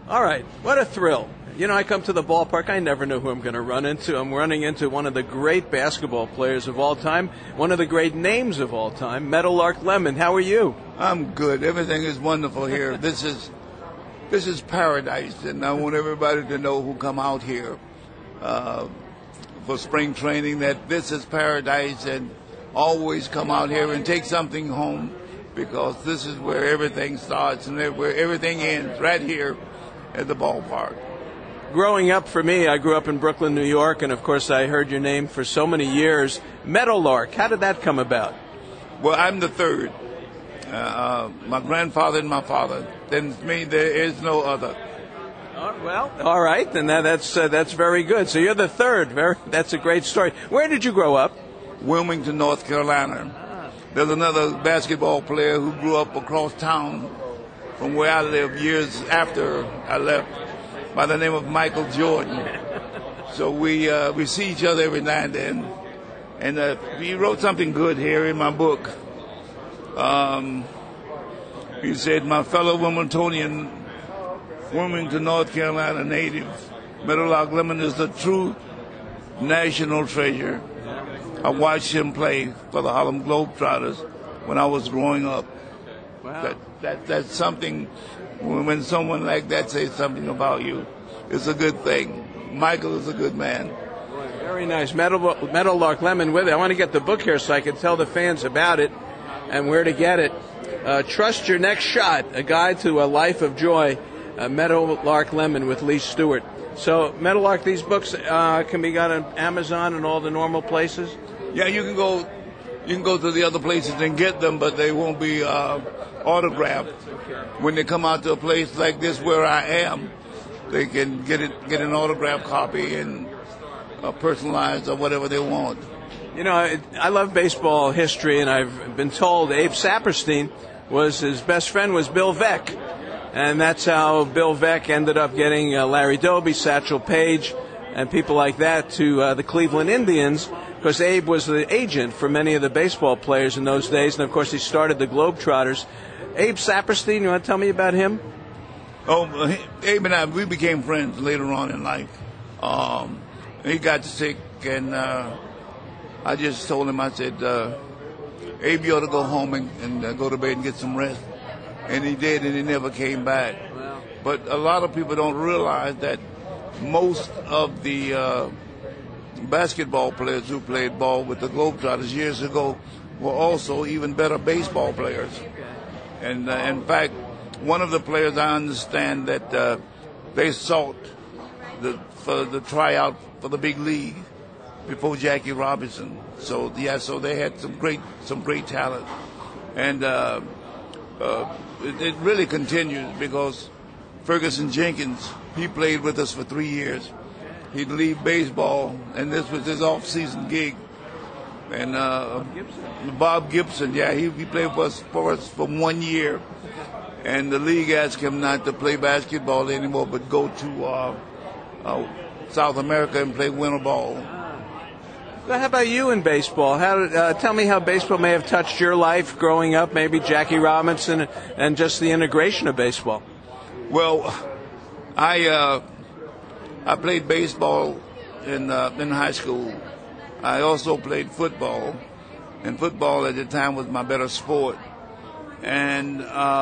All right, what a thrill. You know, I come to the ballpark, I never know who I'm going to run into. I'm running into one of the great basketball players of all time, one of the great names of all time, Meadowlark Lemon. How are you? I'm good. Everything is wonderful here. This is paradise, and I want everybody to know who come out here for spring training that this is paradise, and always come out here and take something home, because this is where everything starts and where everything ends, right here at the ballpark. Growing up for me, I grew up in Brooklyn, New York, and of course I heard your name for so many years. Meadowlark, how did that come about? Well, I'm the third. My grandfather and my father. Then me, there is no other. Well, all right, then that's very good. So you're the third. That's a great story. Where did you grow up? Wilmington, North Carolina. There's another basketball player who grew up across town from where I lived years after I left, by the name of Michael Jordan. So we see each other every now and then. And he wrote something good here in my book. He said, my fellow Wilmingtonian, Wilmington, North Carolina native, Meadowlark Lemon is the true national treasure. I watched him play for the Harlem Globetrotters when I was growing up. Wow. That's something, when someone like that says something about you, it's a good thing. Michael is a good man. Very nice. Meadowlark Lemon with it. I want to get the book here so I can tell the fans about it and where to get it. Trust Your Next Shot, a guide to a life of joy. Meadowlark Lemon with Lee Stewart. So, Meadowlark, these books can be got on Amazon and all the normal places? Yeah, you can go to the other places and get them, but they won't be autographed. When they come out to a place like this where I am, they can get an autographed copy and personalized or whatever they want. You know, I love baseball history, and I've been told Abe Saperstein his best friend was Bill Veeck. And that's how Bill Veeck ended up getting Larry Doby, Satchel Paige, and people like that to the Cleveland Indians, because Abe was the agent for many of the baseball players in those days. And, of course, he started the Globetrotters. Abe Saperstein, you want to tell me about him? Oh, Abe and I, we became friends later on in life. He got sick, and I just told him, I said, Abe, you ought to go home and go to bed and get some rest. And he did, and he never came back. Wow. But a lot of people don't realize that most of the basketball players who played ball with the Globetrotters years ago were also even better baseball players. And in fact, one of the players, I understand that they sought for the tryout for the big league before Jackie Robinson. So they had some great talent. And it really continues, because Ferguson Jenkins, he played with us for 3 years. He'd leave baseball, and this was his off-season gig. And Bob Gibson, yeah, he played for us for 1 year. And the league asked him not to play basketball anymore, but go to South America and play winter ball. Well, how about you in baseball? Tell me how baseball may have touched your life growing up, maybe Jackie Robinson, and just the integration of baseball. Well, I played baseball in high school. I also played football, and football at the time was my better sport. And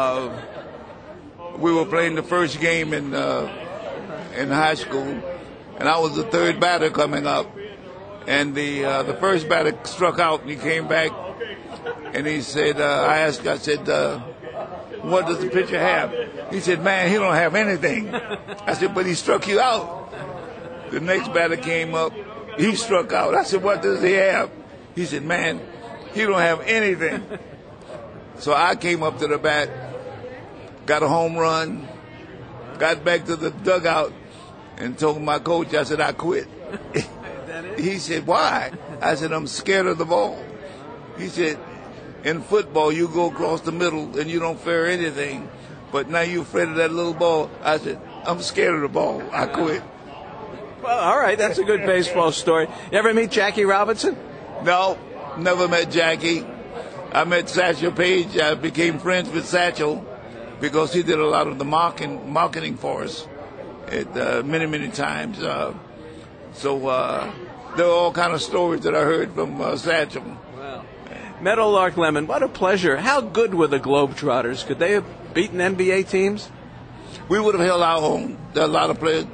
we were playing the first game in high school, and I was the third batter coming up. And the first batter struck out, and he came back, and he said, I said, what does the pitcher have? He said, man, he don't have anything. I said, but he struck you out. The next batter came up, he struck out. I said, what does he have? He said, man, he don't have anything. So I came up to the bat, got a home run, got back to the dugout, and told my coach, I said, I quit. He said, why? I said, I'm scared of the ball. He said, in football, you go across the middle and you don't fear anything. But now you're afraid of that little ball. I said, I'm scared of the ball. I quit. Well, all right. That's a good baseball story. You ever meet Jackie Robinson? No, never met Jackie. I met Satchel Paige. I became friends with Satchel because he did a lot of the marketing for us. many, many times. So there are all kind of stories that I heard from Satchel. Wow. Meadowlark Lemon, what a pleasure. How good were the Globetrotters? Could they have beaten NBA teams? We would have held our own. There are a lot of players.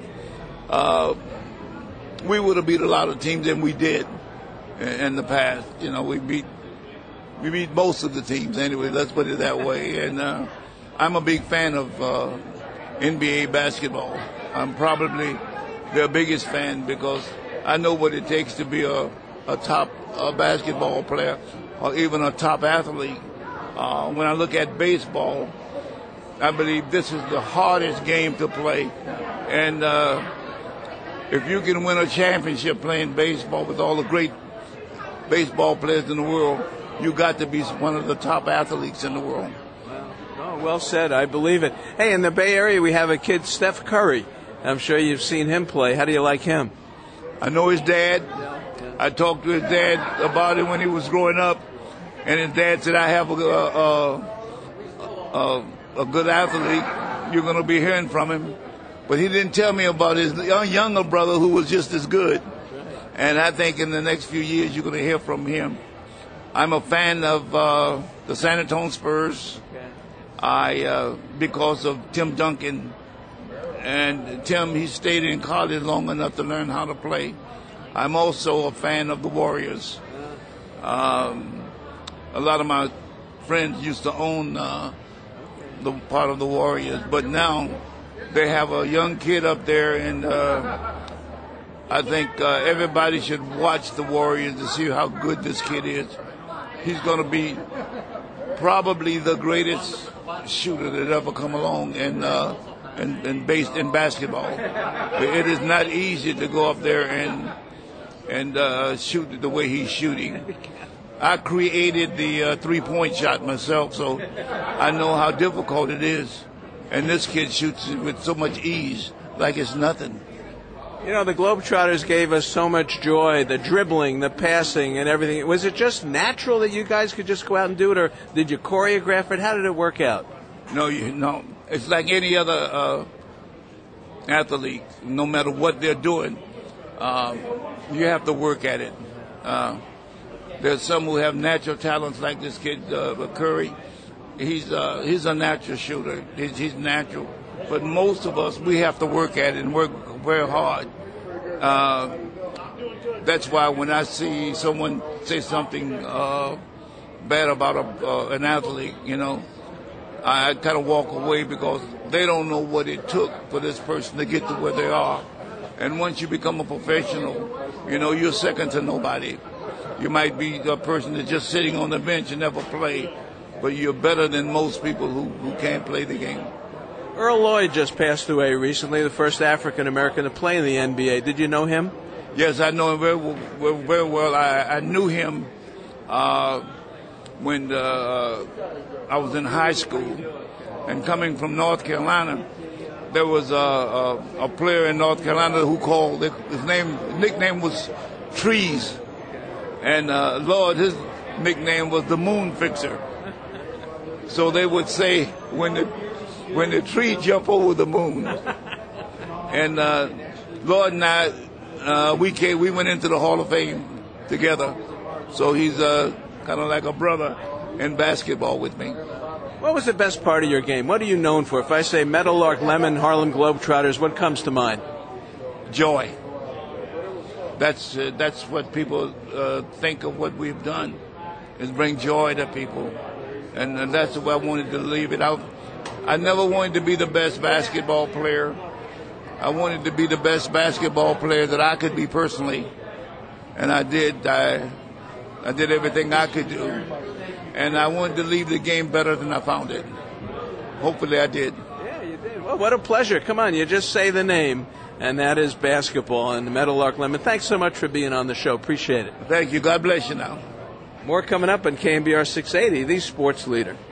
We would have beat a lot of teams than we did in the past. You know, we beat most of the teams anyway. Let's put it that way. And I'm a big fan of NBA basketball. I'm probably their biggest fan because I know what it takes to be a top basketball player or even a top athlete. When I look at baseball, I believe this is the hardest game to play. And if you can win a championship playing baseball with all the great baseball players in the world, you got to be one of the top athletes in the world. Oh, well said. I believe it. Hey, in the Bay Area, we have a kid, Steph Curry. I'm sure you've seen him play. How do you like him? I know his dad. I talked to his dad about it when he was growing up, and his dad said, I have a good athlete. You're going to be hearing from him. But he didn't tell me about his younger brother who was just as good. And I think in the next few years you're going to hear from him. I'm a fan of the San Antonio Spurs. Because of Tim Duncan. And Tim, he stayed in college long enough to learn how to play. I'm also a fan of the Warriors. A lot of my friends used to own the part of the Warriors, but now they have a young kid up there, and I think everybody should watch the Warriors to see how good this kid is. He's going to be probably the greatest shooter that ever come along in based in basketball. It is not easy to go up there and shoot the way he's shooting. I created the three-point shot myself, so I know how difficult it is. And this kid shoots it with so much ease, like it's nothing. You know, the Globetrotters gave us so much joy, the dribbling, the passing, and everything. Was it just natural that you guys could just go out and do it, or did you choreograph it? How did it work out? No, it's like any other athlete. No matter what they're doing, you have to work at it. There's some who have natural talents, like this kid Curry. He's a natural shooter. He's natural. But most of us, we have to work at it and work very hard. That's why when I see someone say something bad about an athlete, I kind of walk away because they don't know what it took for this person to get to where they are. And once you become a professional, you're second to nobody. You might be a person that's just sitting on the bench and never play, but you're better than most people who can't play the game. Earl Lloyd just passed away recently, the first African-American to play in the NBA. Did you know him? Yes, I know him very well. I knew him when I was in high school. And coming from North Carolina, there was a player in North Carolina who called, his nickname was Trees. And Lloyd, his nickname was the Moon Fixer. So they would say when the tree jump over the moon. And Lloyd and I, we went into the Hall of Fame together. So he's kind of like a brother in basketball with me. What was the best part of your game? What are you known for? If I say Meadowlark Lemon, Harlem Globetrotters, what comes to mind? Joy. That's what people think of what we've done, is bring joy to people. And that's the way I wanted to leave it out. I never wanted to be the best basketball player. I wanted to be the best basketball player that I could be personally. And I did. I did everything I could do. And I wanted to leave the game better than I found it. Hopefully I did. Yeah, you did. Well, what a pleasure. Come on, you just say the name, and that is basketball. And Meadowlark Lemon, thanks so much for being on the show. Appreciate it. Thank you. God bless you now. More coming up on KNBR 680, the sports leader.